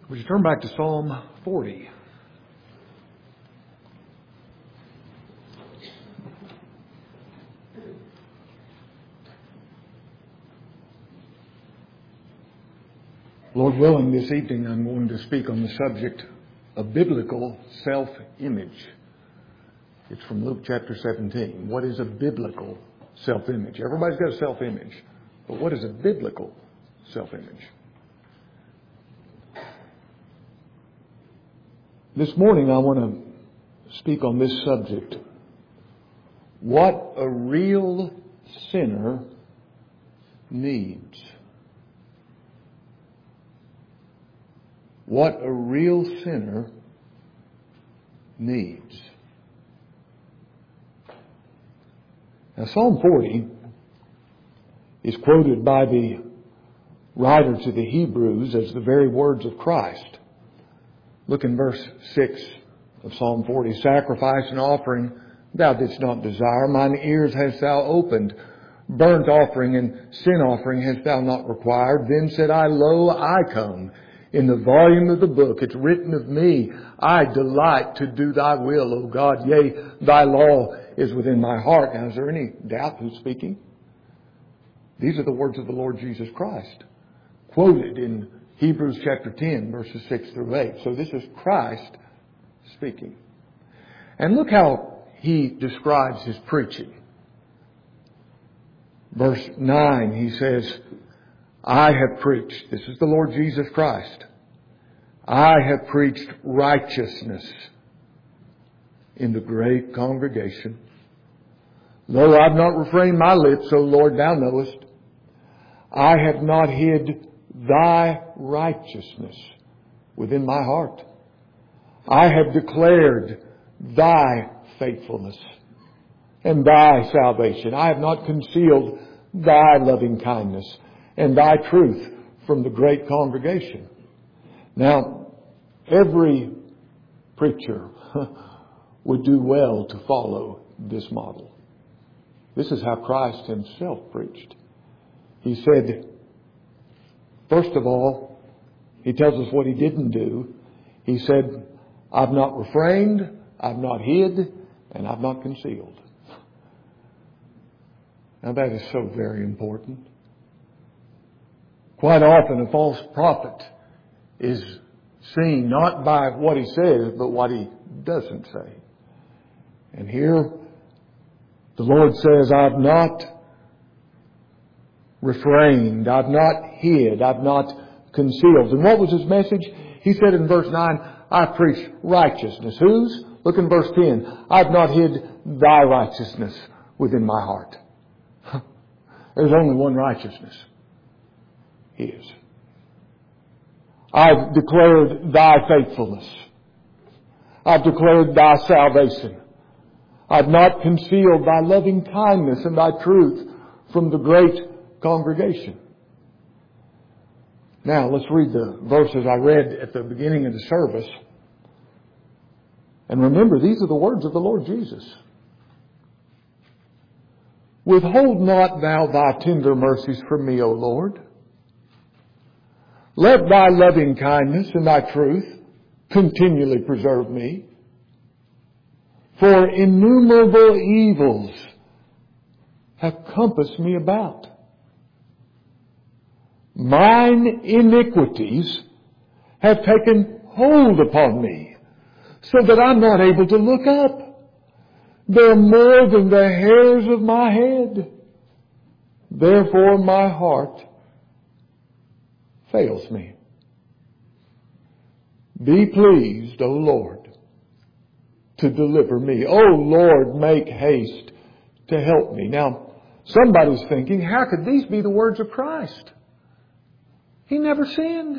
Would you turn back to Psalm 40? Lord willing, this evening I'm going to speak on the subject of biblical self-image. It's from Luke chapter 17. What is a biblical self-image? Everybody's got a self-image. But what is a biblical self-image? This morning I want to speak on this subject. What a real sinner needs. What a real sinner needs. Now Psalm 40 is quoted by the writer to the Hebrews as the very words of Christ. Look in verse 6 of Psalm 40. Sacrifice and offering thou didst not desire. Mine ears hast thou opened. Burnt offering and sin offering hast thou not required. Then said I, Lo, I come. In the volume of the book it's written of me, I delight to do thy will, O God. Yea, thy law is within my heart. Now, is there any doubt who's speaking? These are the words of the Lord Jesus Christ, quoted in Hebrews chapter 10, verses 6 through 8. So this is Christ speaking. And look how he describes his preaching. Verse 9, he says, I have preached, this is the Lord Jesus Christ, I have preached righteousness in the great congregation. Though I've not refrained my lips, O Lord, thou knowest, I have not hid thy righteousness within my heart. I have declared thy faithfulness and thy salvation. I have not concealed thy loving kindness and thy truth from the great congregation. Now, every preacher would do well to follow this model. This is how Christ himself preached. He said, first of all, he tells us what he didn't do. He said, I've not refrained, I've not hid, and I've not concealed. Now that is so very important. Quite often a false prophet is seen not by what he says, but what he doesn't say. And here the Lord says, I've not refrained, I've not hid, I've not concealed. And what was his message? He said in verse 9, I preach righteousness. Whose? Look in verse 10. I've not hid thy righteousness within my heart. There's only one righteousness. His. I've declared thy faithfulness. I've declared thy salvation. I've not concealed thy loving kindness and thy truth from the great congregation. Now, let's read the verses I read at the beginning of the service. And remember, these are the words of the Lord Jesus. Withhold not thou thy tender mercies from me, O Lord. Let thy loving kindness and thy truth continually preserve me. For innumerable evils have compassed me about. Mine iniquities have taken hold upon me, so that I'm not able to look up. They're more than the hairs of my head. Therefore my heart fails me. Be pleased, O Lord, to deliver me. O Lord, make haste to help me. Now, somebody's thinking, how could these be the words of Christ? He never sinned.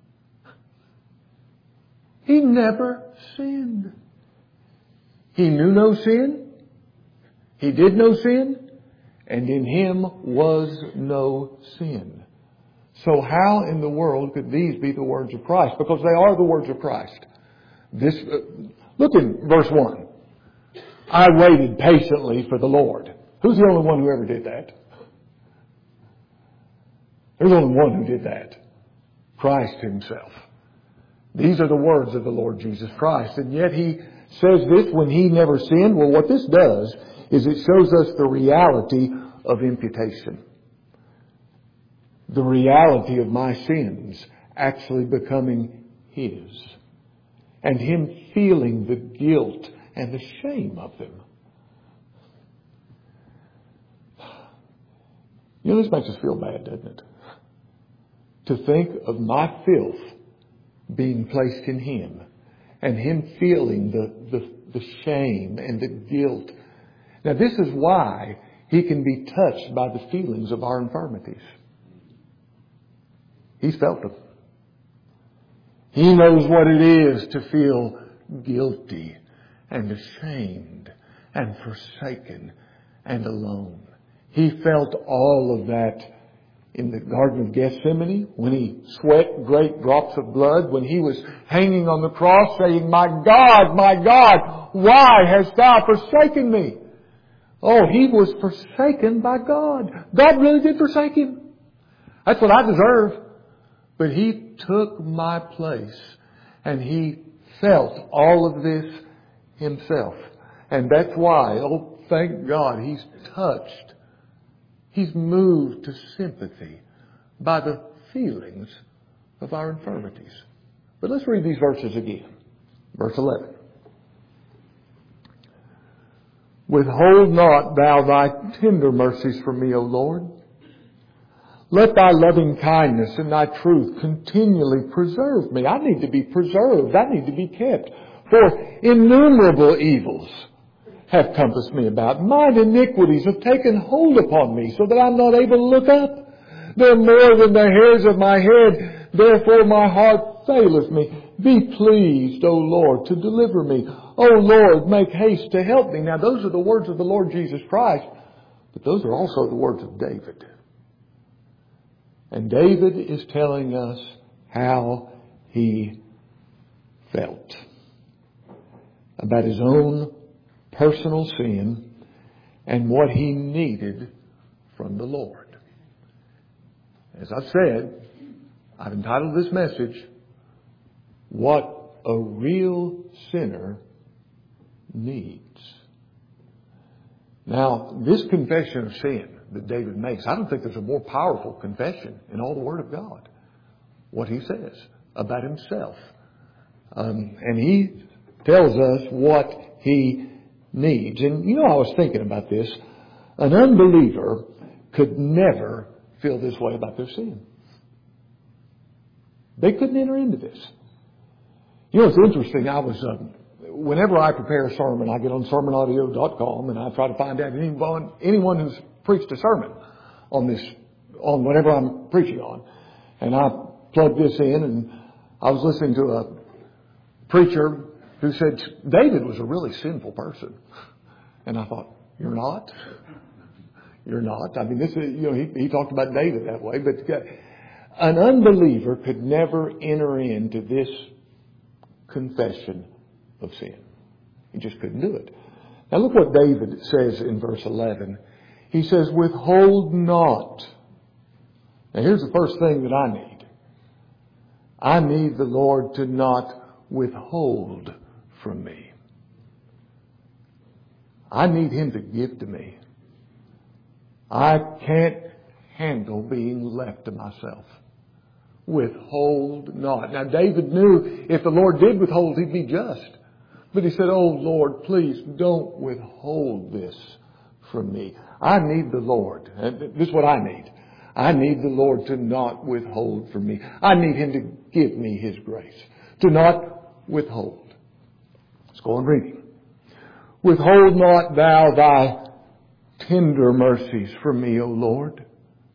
He never sinned. He knew no sin. He did no sin. And in him was no sin. So how in the world could these be the words of Christ? Because they are the words of Christ. Look in verse 1. I waited patiently for the Lord. Who's the only one who ever did that? There's only one who did that. Christ himself. These are the words of the Lord Jesus Christ. And yet He says this when He never sinned. Well, what this does is it shows us the reality of imputation. The reality of my sins actually becoming His. And Him feeling the guilt and the shame of them. You know, this makes us feel bad, doesn't it? To think of my filth being placed in Him and Him feeling the shame and the guilt. Now, this is why He can be touched by the feelings of our infirmities. He's felt them. He knows what it is to feel guilty and ashamed and forsaken and alone. He felt all of that in the Garden of Gethsemane when He sweat great drops of blood, when He was hanging on the cross saying, my God, why hast Thou forsaken me? Oh, He was forsaken by God. God really did forsake Him. That's what I deserve. But He took my place and He felt all of this Himself. And that's why, oh, thank God, He's touched. He's moved to sympathy by the feelings of our infirmities. But let's read these verses again. Verse 11. Withhold not Thou Thy tender mercies from me, O Lord. Let Thy loving kindness and Thy truth continually preserve me. I need to be preserved. I need to be kept. For innumerable evils have compassed me about. Mine iniquities have taken hold upon me so that I'm not able to look up. They're more than the hairs of my head. Therefore my heart faileth me. Be pleased, O Lord, to deliver me. O Lord, make haste to help me. Now those are the words of the Lord Jesus Christ. But those are also the words of David. And David is telling us how he felt about his own personal sin and what he needed from the Lord. As I've said, I've entitled this message, What a Real Sinner Needs. Now, this confession of sin that David makes, I don't think there's a more powerful confession in all the Word of God. What he says about himself. And he tells us what he needs. And you know, I was thinking about this. An unbeliever could never feel this way about their sin. They couldn't enter into this. You know, it's interesting. Whenever I prepare a sermon, I get on sermonaudio.com and I try to find out anyone who's preached a sermon on whatever I'm preaching on. And I plugged this in, and I was listening to a preacher who said David was a really sinful person. And I thought, you're not? You're not. I mean, this is, you know, he talked about David that way, but an unbeliever could never enter into this confession of sin. He just couldn't do it. Now look what David says in verse 11. He says, withhold not. Now here's the first thing that I need. I need the Lord to not withhold from me. I need Him to give to me. I can't handle being left to myself. Withhold not. Now David knew if the Lord did withhold, He'd be just. But he said, oh Lord, please don't withhold this from me. I need the Lord. This is what I need. I need the Lord to not withhold from me. I need Him to give me His grace. To not withhold. Let's go on reading. Withhold not Thou Thy tender mercies from me, O Lord.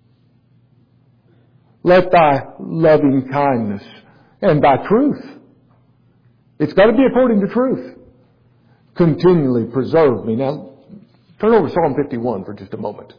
Let Thy loving kindness and Thy truth, it's got to be according to truth, continually preserve me. Now, turn over to Psalm 51 for just a moment.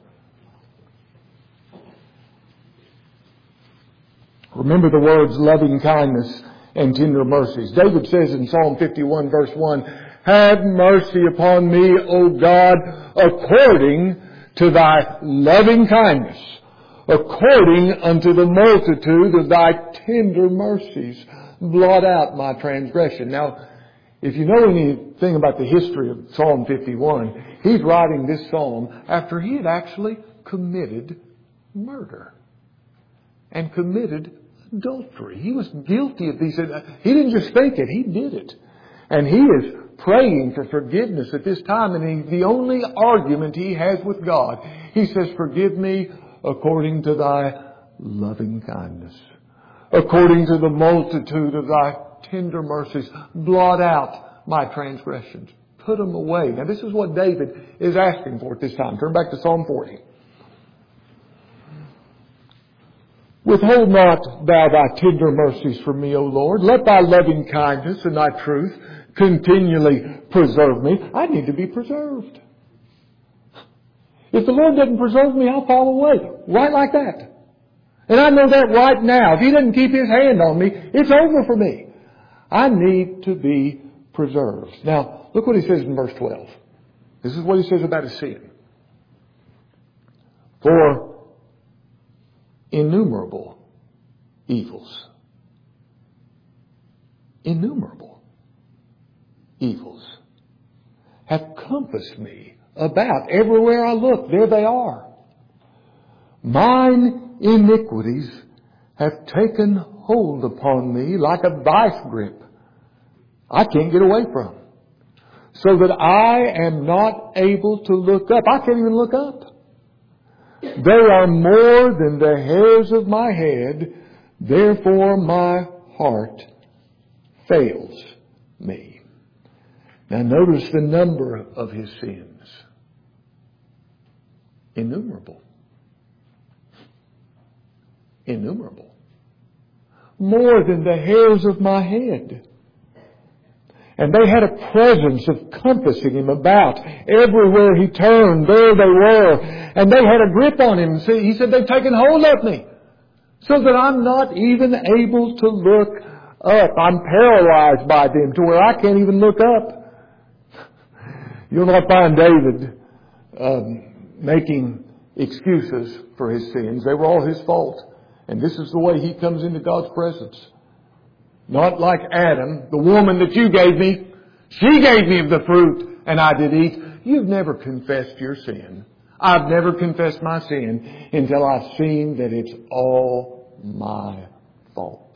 Remember the words loving kindness and tender mercies. David says in Psalm 51 verse 1, have mercy upon me, O God, according to Thy loving kindness, according unto the multitude of thy tender mercies, blot out my transgression. Now, if you know anything about the history of Psalm 51, he's writing this psalm after he had actually committed murder and committed adultery. He was guilty of these. He didn't just think it, he did it. And he is praying for forgiveness at this time, and the only argument he has with God, he says, forgive me according to thy loving kindness, according to the multitude of thy tender mercies, blot out my transgressions, put them away. Now this is what David is asking for at this time. Turn back to Psalm 40. Withhold not thou thy tender mercies from me, O Lord. Let thy loving kindness and thy truth continually preserve me. I need to be preserved. If the Lord doesn't preserve me, I'll fall away. Right like that. And I know that right now. If He doesn't keep His hand on me, it's over for me. I need to be preserved. Now, look what he says in verse 12. This is what he says about his sin. For innumerable evils. Innumerable evils have compassed me about. Everywhere I look, there they are. Mine iniquities have taken hold upon me like a vice grip. I can't get away from. So that I am not able to look up. I can't even look up. They are more than the hairs of my head. Therefore my heart fails me. Now notice the number of his sins. Innumerable. Innumerable. More than the hairs of my head. And they had a presence of compassing him about. Everywhere he turned, there they were. And they had a grip on him. See, he said, they've taken hold of me. So that I'm not even able to look up. I'm paralyzed by them to where I can't even look up. You'll not find David making excuses for his sins. They were all his fault. And this is the way he comes into God's presence. Not like Adam, the woman that you gave me. She gave me of the fruit and I did eat. You've never confessed your sin. I've never confessed my sin until I've seen that it's all my fault.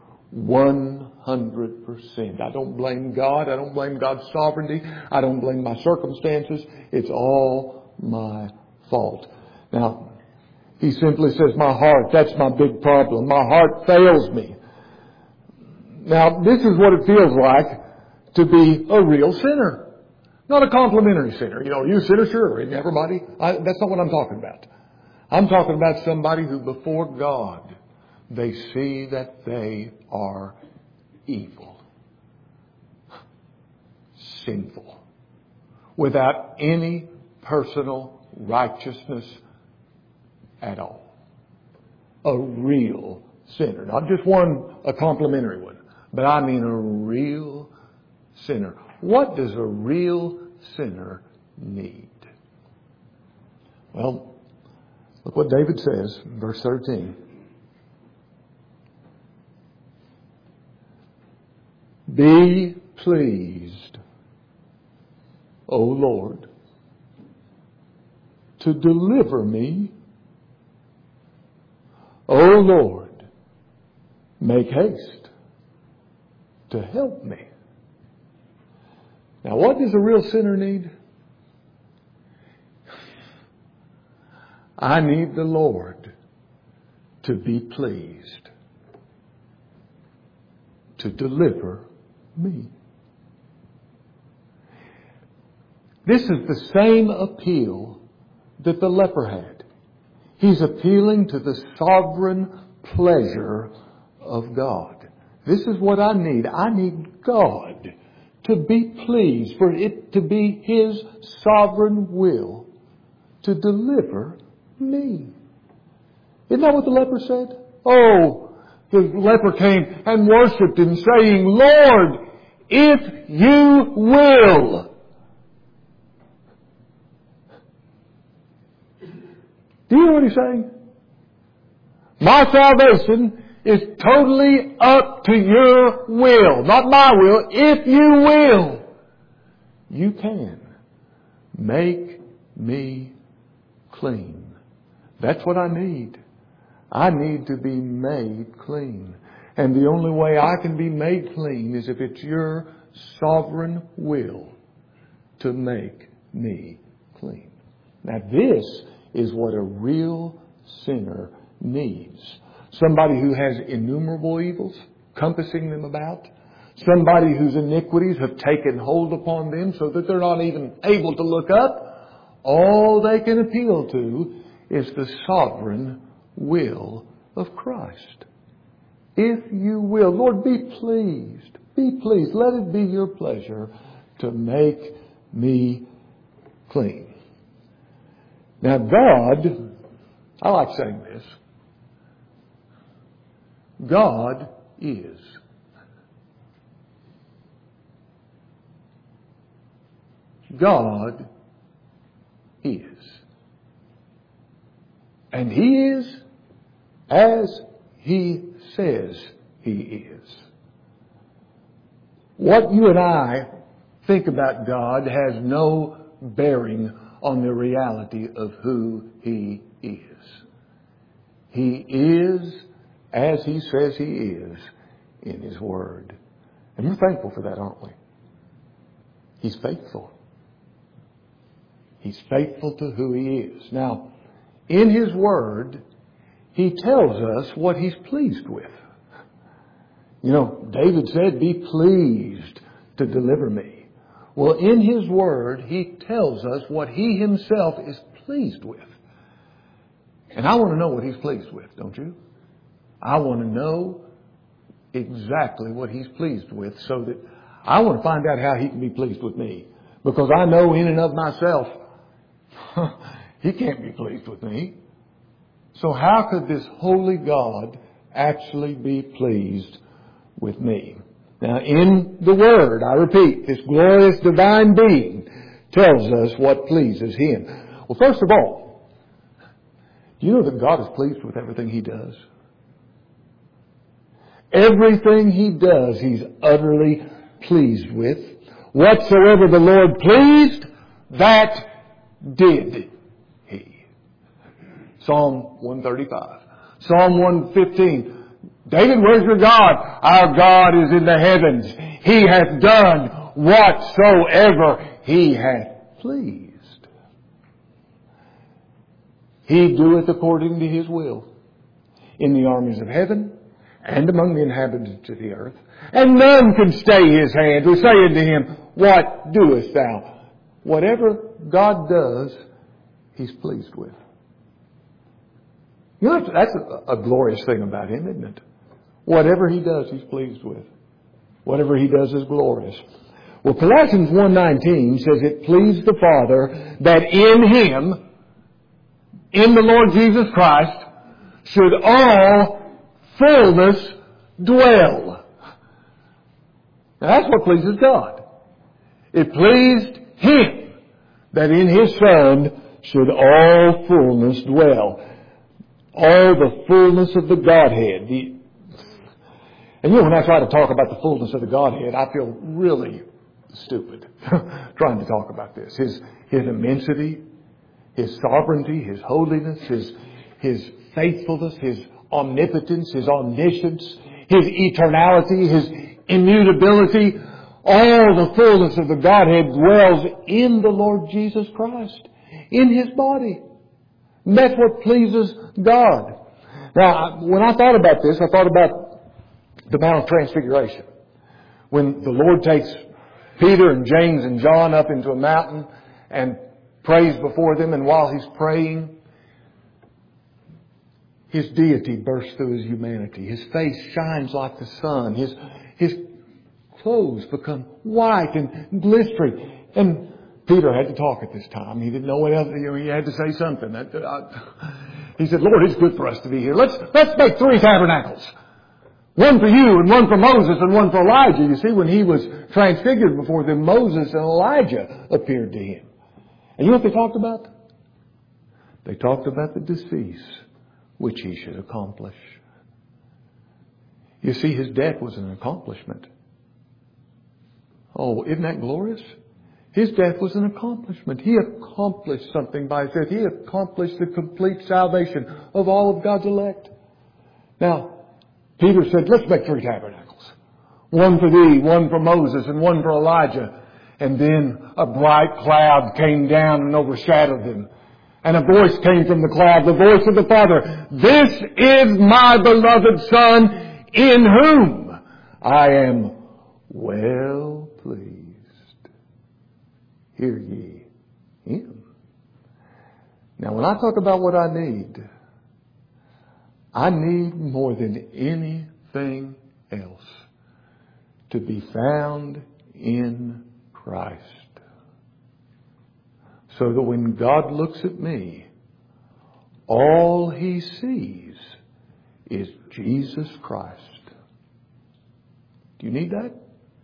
100%. I don't blame God. I don't blame God's sovereignty. I don't blame my circumstances. It's all my fault. Now, he simply says, my heart, that's my big problem. My heart fails me. Now, this is what it feels like to be a real sinner. Not a complimentary sinner. You know, you a sinner? Sure. Isn't everybody? That's not what I'm talking about. I'm talking about somebody who before God, they see that they are evil. Sinful. Without any personal righteousness at all. A real sinner. Not just a complimentary one. But I mean a real sinner. What does a real sinner need? Well, look what David says in verse 13. Be pleased, O Lord, to deliver me. O Lord, make haste to help me. Now, what does a real sinner need? I need the Lord to be pleased to deliver me. This is the same appeal that the leper had. He's appealing to the sovereign pleasure of God. This is what I need. I need God to be pleased, for it to be His sovereign will to deliver me. Isn't that what the leper said? Oh, the leper came and worshipped Him, saying, Lord, if you will. Do you know what he's saying? My salvation is totally up to your will. Not my will. If you will, you can make me clean. That's what I need. I need to be made clean. And the only way I can be made clean is if it's your sovereign will to make me clean. Now this is what a real sinner needs. Somebody who has innumerable evils compassing them about. Somebody whose iniquities have taken hold upon them so that they're not even able to look up. All they can appeal to is the sovereign will of Christ. If you will, Lord, be pleased. Be pleased. Let it be your pleasure to make me clean. Now God, I like saying this, God is. God is. And He is as He says He is. What you and I think about God has no bearing on the reality of who He is. He is as He says He is in His Word. And we're thankful for that, aren't we? He's faithful. He's faithful to who He is. Now, in His Word, He tells us what He's pleased with. You know, David said, be pleased to deliver me. Well, in His Word, He tells us what He Himself is pleased with. And I want to know what He's pleased with, don't you? I want to know exactly what He's pleased with so that I want to find out how He can be pleased with me. Because I know in and of myself, He can't be pleased with me. So how could this holy God actually be pleased with me? Now in the Word, I repeat, this glorious divine being tells us what pleases Him. Well, first of all, do you know that God is pleased with everything He does? Everything He does, He's utterly pleased with. Whatsoever the Lord pleased, that did He. Psalm 135. Psalm 115. David, where's your God? Our God is in the heavens. He hath done whatsoever He hath pleased. He doeth according to His will in the armies of heaven and among the inhabitants of the earth. And none can stay His hand or say unto Him, what doest thou? Whatever God does, He's pleased with. You know, that's a glorious thing about Him, isn't it? Whatever He does, He's pleased with. Whatever He does is glorious. Well, Colossians 1:19 says it pleased the Father that in Him, in the Lord Jesus Christ, should all fullness dwell. Now that's what pleases God. It pleased Him that in His Son should all fullness dwell. All the fullness of the Godhead. And you know, when I try to talk about the fullness of the Godhead, I feel really stupid trying to talk about this. His immensity, His sovereignty, His holiness, His faithfulness, His omnipotence, His omniscience, His eternality, His immutability. All the fullness of the Godhead dwells in the Lord Jesus Christ, in His body. And that's what pleases God. Now, when I thought about this, I thought about the Mount of Transfiguration. When the Lord takes Peter and James and John up into a mountain and prays before them, and while He's praying, His deity bursts through His humanity. His face shines like the sun. His clothes become white and glistering. And Peter had to talk at this time. He didn't know what else. He had to say something. He said, Lord, it's good for us to be here. Let's make 3 tabernacles. One for you and one for Moses and one for Elijah. You see, when He was transfigured before them, Moses and Elijah appeared to Him. And you know what they talked about? They talked about the decease which He should accomplish. You see, His death was an accomplishment. Oh, isn't that glorious? His death was an accomplishment. He accomplished something by His death. He accomplished the complete salvation of all of God's elect. Now, Peter said, let's make 3 tabernacles. One for thee, one for Moses, and one for Elijah. And then a bright cloud came down and overshadowed them. And a voice came from the cloud, the voice of the Father. This is my beloved Son, in whom I am well pleased. Hear ye Him. Now when I talk about what I need more than anything else to be found in Christ. So that when God looks at me, all He sees is Jesus Christ. Do you need that?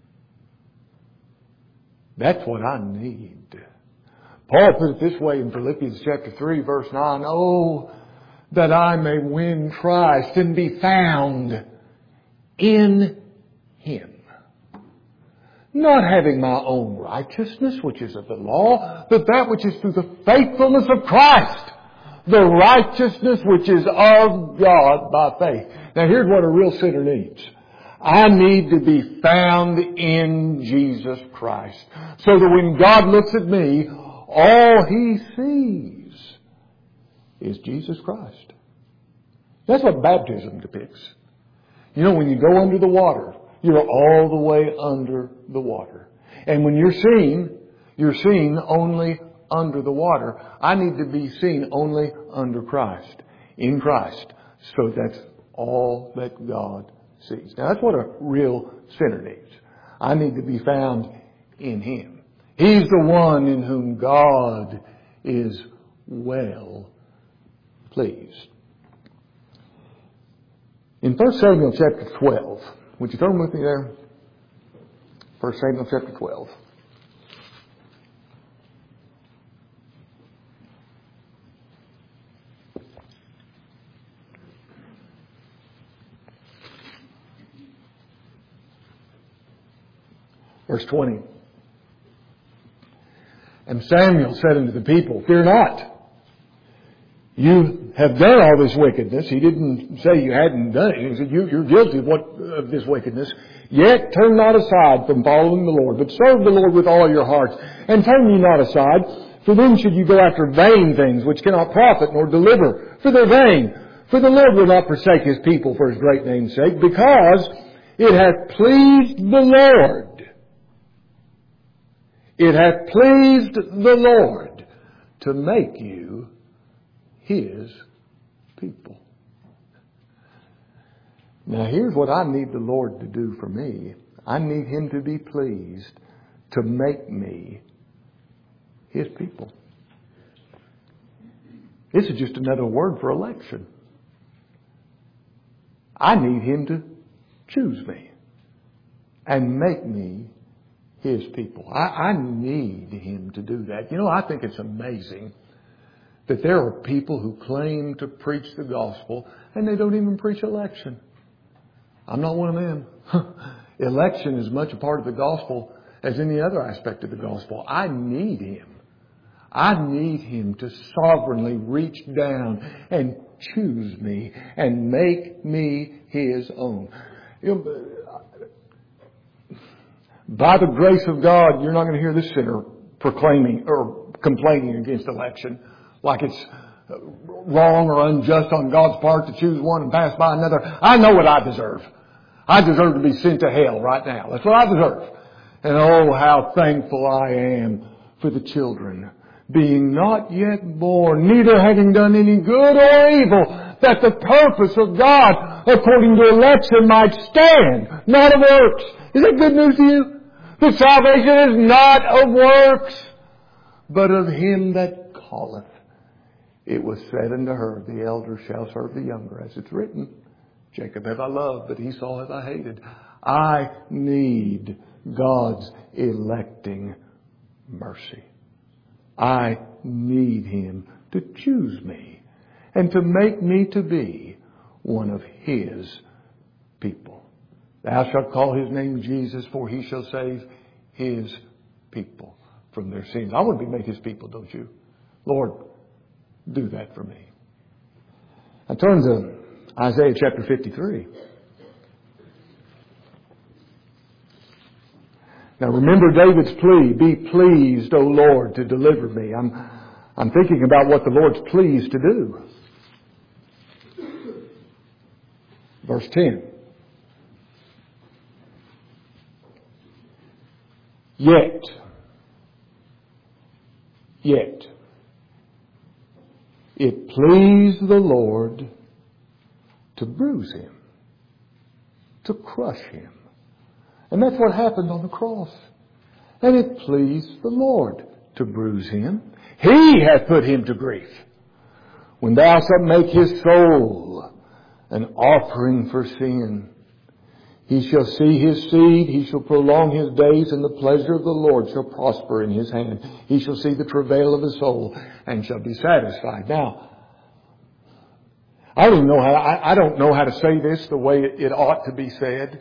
That's what I need. Paul put it this way in Philippians chapter 3 verse 9. Oh, that I may win Christ and be found in Him. Not having my own righteousness, which is of the law, but that which is through the faithfulness of Christ. The righteousness which is of God by faith. Now here's what a real sinner needs. I need to be found in Jesus Christ. So that when God looks at me, all He sees is Jesus Christ. That's what baptism depicts. You know, when you go under the water, you're all the way under the water. And when you're seen only under the water. I need to be seen only under Christ, in Christ. So that's all that God sees. Now that's what a real sinner needs. I need to be found in Him. He's the one in whom God is well pleased. In 1 Samuel chapter 12, would you turn with me there? 1 Samuel chapter 12. Verse 20. And Samuel said unto the people, fear not. You have done all this wickedness. He didn't say you hadn't done it. He said you're guilty of this wickedness. Yet turn not aside from following the Lord, but serve the Lord with all your hearts. And turn ye not aside, for then should you go after vain things which cannot profit nor deliver. For they're vain. For the Lord will not forsake His people for His great name's sake, because it hath pleased the Lord. It hath pleased the Lord to make you His people. Now here's what I need the Lord to do for me. I need Him to be pleased to make me His people. This is just another word for election. I need Him to choose me and make me His people. I need Him to do that. You know, I think it's amazing that there are people who claim to preach the gospel and they don't even preach election. I'm not one of them. Election is much a part of the gospel as any other aspect of the gospel. I need Him. I need Him to sovereignly reach down and choose me and make me His own. You know, by the grace of God, you're not going to hear this sinner proclaiming or complaining against election like it's wrong or unjust on God's part to choose one and pass by another. I know what I deserve. I deserve to be sent to hell right now. That's what I deserve. And oh, how thankful I am for the children being not yet born, neither having done any good or evil, that the purpose of God according to election might stand, not of works. Is that good news to you? That salvation is not of works, but of Him that calleth. It was said unto her, the elder shall serve the younger, as it's written. Jacob have I loved, but Esau have I hated. I need God's electing mercy. I need Him to choose me and to make me to be one of His people. Thou shalt call His name Jesus, for He shall save His people from their sins. I want to be made His people, don't you? Lord, do that for me. I turn to Isaiah chapter 53. Now remember David's plea, be pleased, O Lord, to deliver me. I'm thinking about what the Lord's pleased to do. Verse 10. Yet, it pleased the Lord to bruise Him, to crush Him. And that's what happened on the cross. And it pleased the Lord to bruise Him. He hath put Him to grief. When thou shalt make His soul an offering for sin, He shall see His seed, He shall prolong His days, and the pleasure of the Lord shall prosper in His hand. He shall see the travail of His soul, and shall be satisfied. Now, I don't know how to say this the way it ought to be said,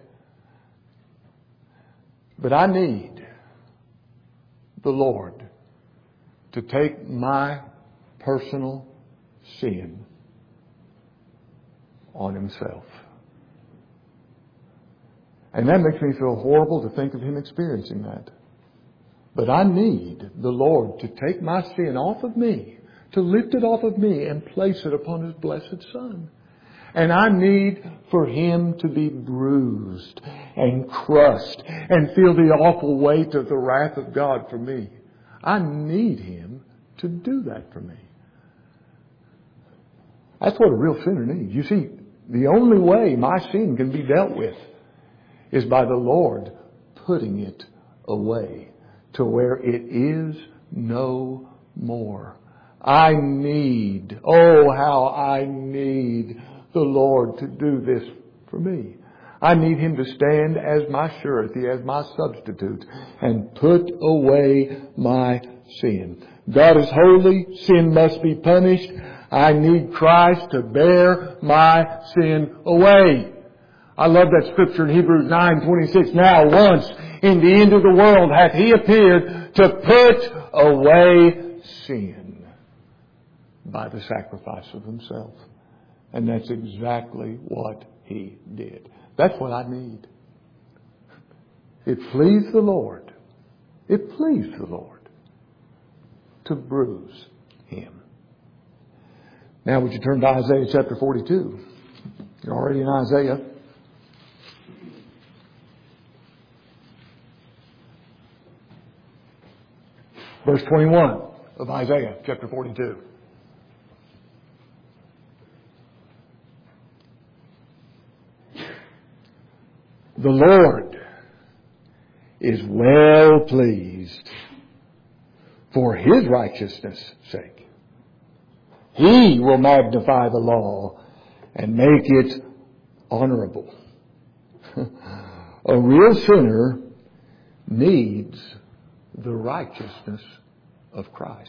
but I need the Lord to take my personal sin on Himself. And that makes me feel horrible to think of Him experiencing that. But I need the Lord to take my sin off of me, to lift it off of me and place it upon His blessed Son. And I need for Him to be bruised and crushed and feel the awful weight of the wrath of God for me. I need Him to do that for me. That's what a real sinner needs. You see, the only way my sin can be dealt with is by the Lord putting it away to where it is no more. I need, oh how I need the Lord to do this for me. I need Him to stand as my surety, as my substitute, and put away my sin. God is holy. Sin must be punished. I need Christ to bear my sin away. I love that scripture in Hebrews 9:26. Now once in the end of the world hath He appeared to put away sin by the sacrifice of Himself. And that's exactly what He did. That's what I need. It pleased the Lord. It pleased the Lord to bruise Him. Now would you turn to Isaiah chapter 42? You're already in Isaiah. Verse 21 of Isaiah chapter 42. The Lord is well pleased for His righteousness' sake. He will magnify the law and make it honorable. A real sinner needs the righteousness of Christ.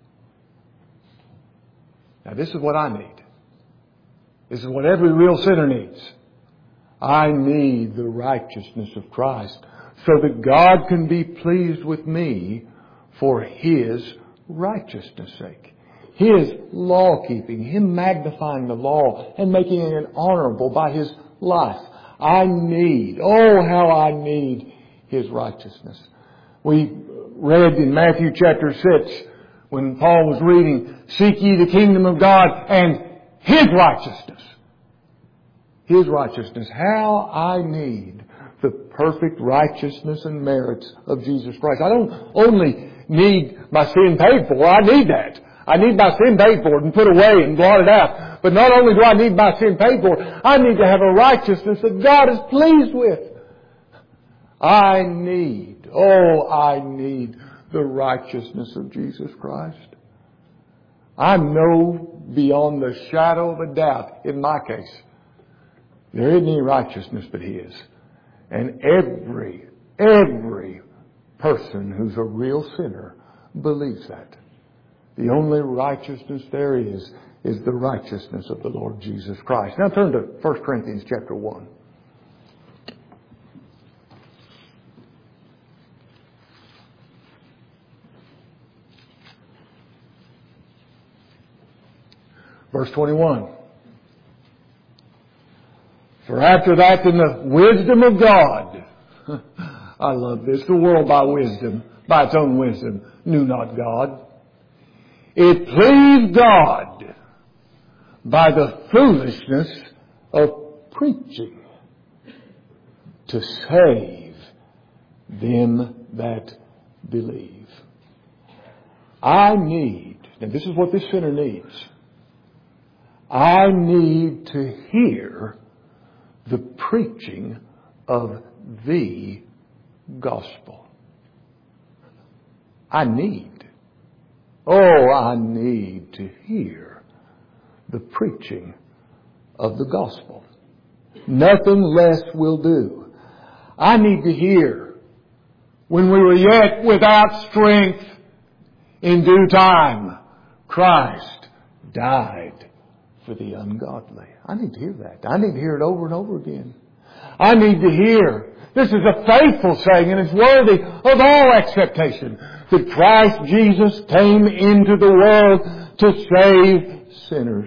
Now this is what I need. This is what every real sinner needs. I need the righteousness of Christ so that God can be pleased with me for His righteousness' sake. His law-keeping, Him magnifying the law and making it honorable by His life. I need, oh how I need His righteousness. We read in Matthew chapter 6 when Paul was reading, seek ye the kingdom of God and His righteousness. His righteousness. How I need the perfect righteousness and merits of Jesus Christ. I don't only need my sin paid for. I need that. I need my sin paid for and put away and blotted out. But not only do I need my sin paid for, I need to have a righteousness that God is pleased with. I need the righteousness of Jesus Christ. I know beyond the shadow of a doubt, in my case, there isn't any righteousness but His. And every person who's a real sinner believes that. The only righteousness there is the righteousness of the Lord Jesus Christ. Now turn to 1 Corinthians chapter 1. Verse 21. For after that, in the wisdom of God, I love this, the world by its own wisdom, knew not God. It pleased God by the foolishness of preaching to save them that believe. And this is what this sinner needs. I need to hear the preaching of the gospel. I need to hear the preaching of the gospel. Nothing less will do. I need to hear, when we were yet without strength, in due time, Christ died for the ungodly. I need to hear that. I need to hear it over and over again. I need to hear, this is a faithful saying and it's worthy of all acceptation, that Christ Jesus came into the world to save sinners,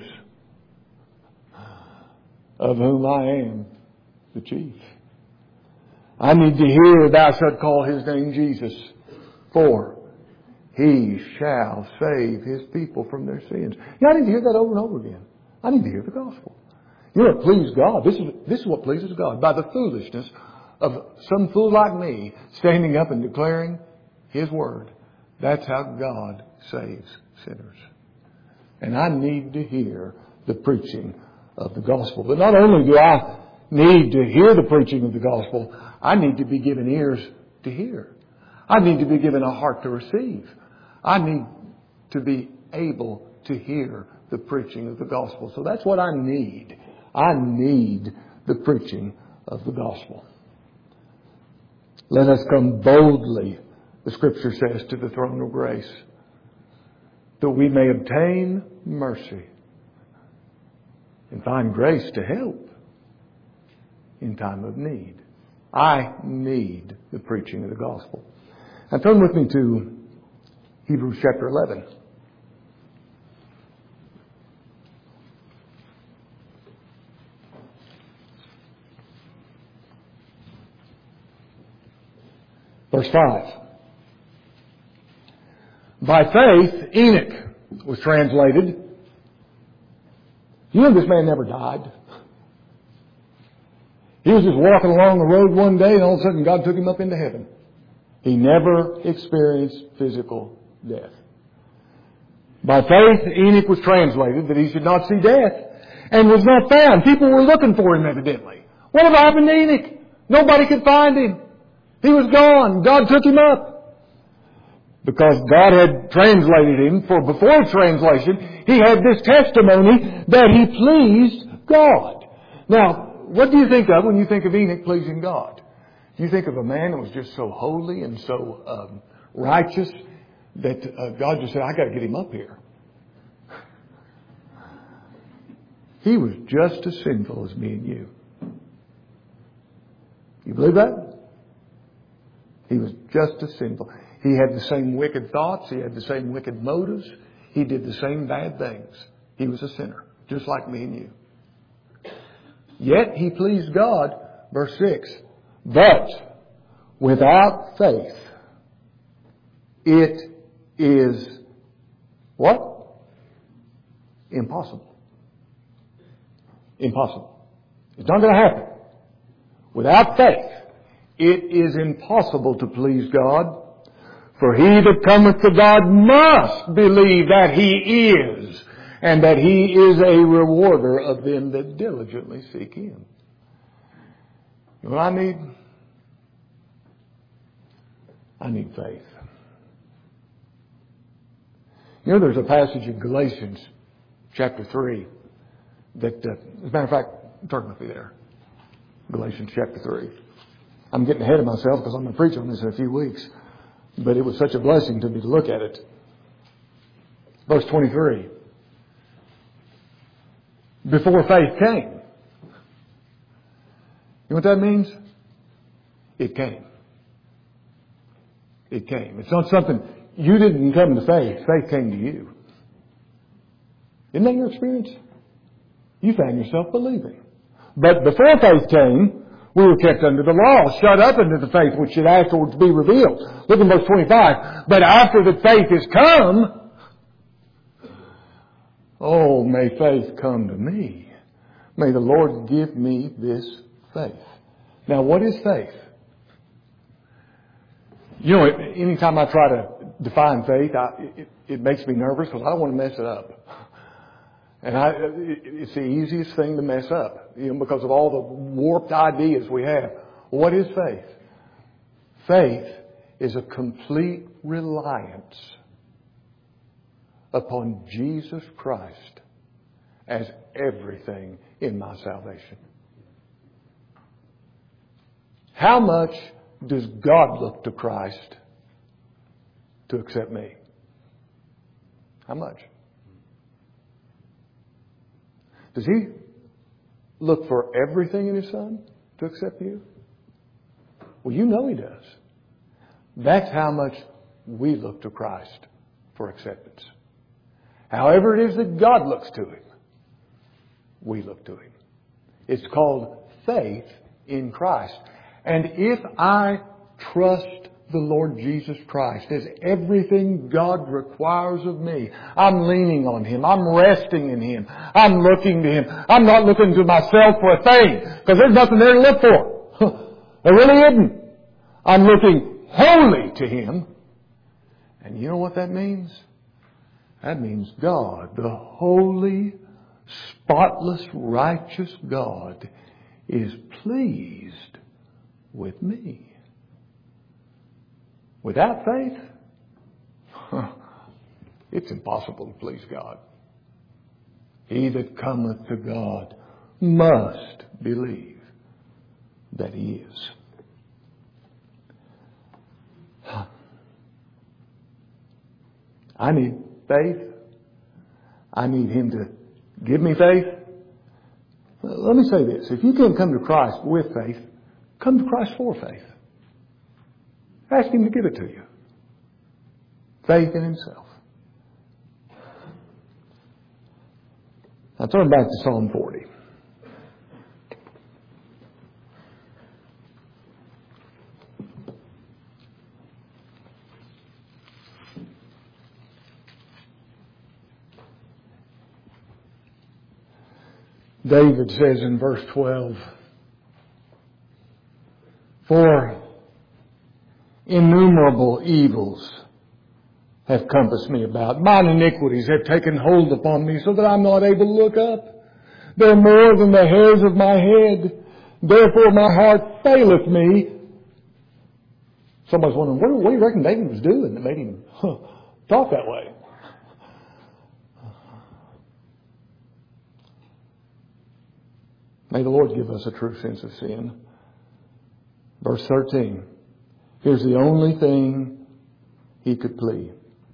of whom I am the chief. I need to hear, thou shalt call his name Jesus, for he shall save his people from their sins. I need to hear that over and over again. I need to hear the gospel. You know what pleases God? This is what pleases God. By the foolishness of some fool like me standing up and declaring his word. That's how God saves sinners. And I need to hear the preaching of the gospel. But not only do I need to hear the preaching of the gospel, I need to be given ears to hear. I need to be given a heart to receive. I need to be able to hear the preaching of the gospel. So that's what I need. I need the preaching of the gospel. Let us come boldly, the Scripture says, to the throne of grace, that we may obtain mercy and find grace to help in time of need. I need the preaching of the gospel. Now turn with me to Hebrews chapter 11. Verse 5. By faith, Enoch was translated. You know this man never died. He was just walking along the road one day and all of a sudden God took him up into heaven. He never experienced physical death. By faith, Enoch was translated that he should not see death and was not found. People were looking for him evidently. What happened to Enoch? Nobody could find him. He was gone. God took him up. Because God had translated him, for before translation, he had this testimony that he pleased God. Now, what do you think of when you think of Enoch pleasing God? You think of a man that was just so holy and so righteous that God just said, I got to get him up here. He was just as sinful as me and you. You believe that? He was just as sinful. He had the same wicked thoughts. He had the same wicked motives. He did the same bad things. He was a sinner, just like me and you. Yet he pleased God, verse 6. But without faith, it is what? Impossible. Impossible. It's not going to happen. Without faith, it is impossible to please God. For he that cometh to God must believe that he is, and that he is a rewarder of them that diligently seek him. You know what I need? I need faith. You know, there's a passage in Galatians chapter 3 that, as a matter of fact, turn with me there. Galatians chapter 3. I'm getting ahead of myself because I'm going to preach on this in a few weeks. But it was such a blessing to me to look at it. Verse 23. Before faith came. You know what that means? It came. It came. It's not something, you didn't come to faith. Faith came to you. Isn't that your experience? You found yourself believing. But before faith came, we were kept under the law, shut up into the faith which should afterwards be revealed. Look in verse 25. But after the faith is come, oh, may faith come to me. May the Lord give me this faith. Now, what is faith? You know, anytime I try to define faith, it makes me nervous because I don't want to mess it up. And it's the easiest thing to mess up, because of all the warped ideas we have. What is faith? Faith is a complete reliance upon Jesus Christ as everything in my salvation. How much does God look to Christ to accept me? How much? Does He look for everything in His Son to accept you? Well, you know He does. That's how much we look to Christ for acceptance. However it is that God looks to Him, we look to Him. It's called faith in Christ. And if I trust the Lord Jesus Christ as everything God requires of me, I'm leaning on Him. I'm resting in Him. I'm looking to Him. I'm not looking to myself for a thing, because there's nothing there to look for. There really isn't. I'm looking wholly to Him. And you know what that means? That means God, the holy, spotless, righteous God, is pleased with me. Without faith, it's impossible to please God. He that cometh to God must believe that He is. I need faith. I need Him to give me faith. Let me say this. If you can't come to Christ with faith, come to Christ for faith. Ask Him to give it to you. Faith in Himself. Now turn back to Psalm 40. David says in verse 12, for innumerable evils have compassed me about. Mine iniquities have taken hold upon me so that I'm not able to look up. They're more than the hairs of my head. Therefore my heart faileth me. Somebody's wondering, what do you reckon David was doing that made him talk that way? May the Lord give us a true sense of sin. Verse 13. Here's the only thing he could plead.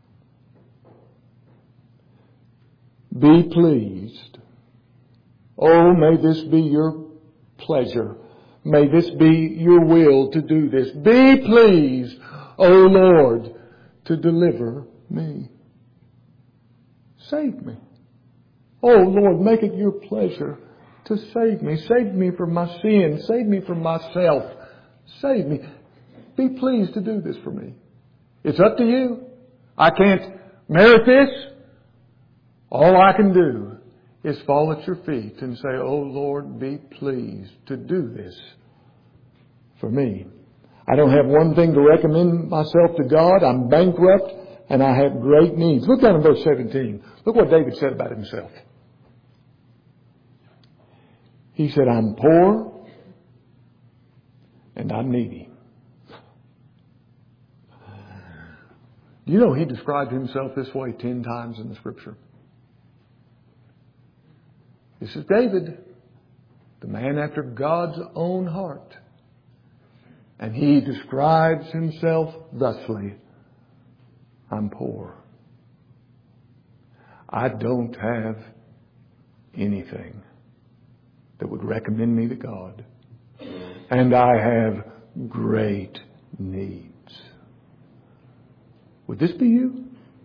Be pleased. Oh, may this be your pleasure. May this be your will to do this. Be pleased, O Lord, to deliver me. Save me. Oh Lord, make it your pleasure to save me. Save me from my sin. Save me from myself. Save me. Be pleased to do this for me. It's up to you. I can't merit this. All I can do is fall at your feet and say, oh Lord, be pleased to do this for me. I don't have one thing to recommend myself to God. I'm bankrupt and I have great needs. Look down in verse 17. Look what David said about himself. He said, I'm poor and I'm needy. Do you know he described himself this way 10 times in the Scripture? This is David, the man after God's own heart. And he describes himself thusly. I'm poor I don't have anything that would recommend me to God. And I have great needs. Would this be you?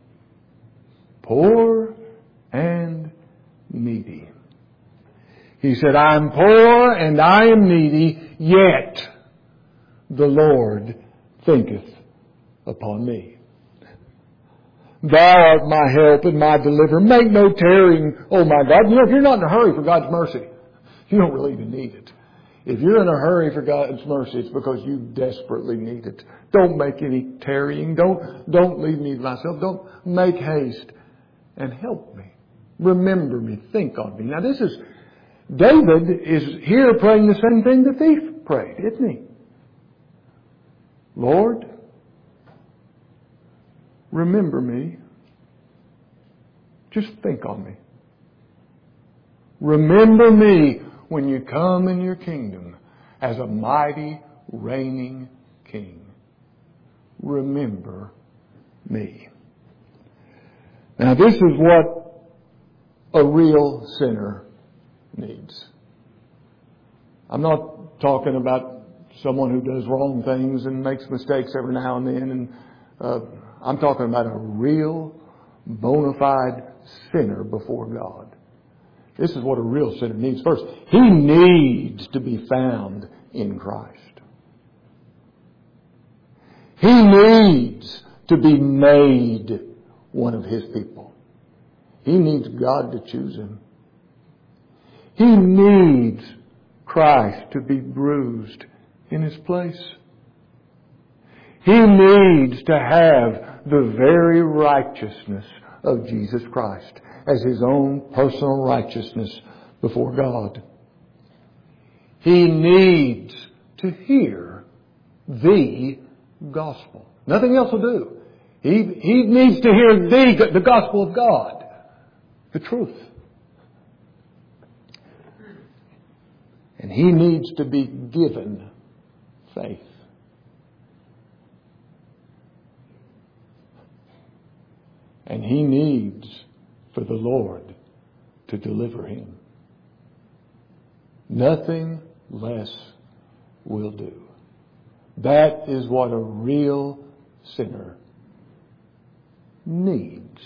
Poor and needy. He said, I am poor and I am needy, yet the Lord thinketh upon me. Thou art my help and my deliverer. Make no tarrying, oh my God. You know, if you're not in a hurry for God's mercy, you don't really even need it. If you're in a hurry for God's mercy, it's because you desperately need it. Don't make any tarrying. Don't leave me to myself. Don't make haste. And help me. Remember me. Think on me. Now David is here praying the same thing the thief prayed, isn't he? Lord, remember me. Just think on me. Remember me when you come in your kingdom as a mighty reigning king. Remember me. Now this is what a real sinner needs. I'm not talking about someone who does wrong things and makes mistakes every now and then. I'm talking about a real, bona fide sinner before God. This is what a real sinner needs. First, he needs to be found in Christ. He needs to be made one of His people. He needs God to choose him. He needs Christ to be bruised in His place. He needs to have the very righteousness of Jesus Christ as His own personal righteousness before God. He needs to hear the gospel. Nothing else will do. He needs to hear the gospel of God. The truth. And he needs to be given faith. And he needs for the Lord to deliver him. Nothing less will do. That is what a real sinner needs.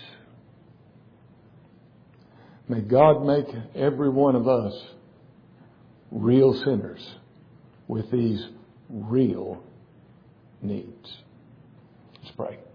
May God make every one of us real sinners with these real needs. Let's pray.